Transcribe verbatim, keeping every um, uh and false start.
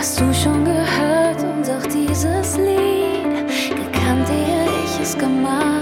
Hast du schon gehört und auch dieses Lied gekannt, ehe ich es gemacht?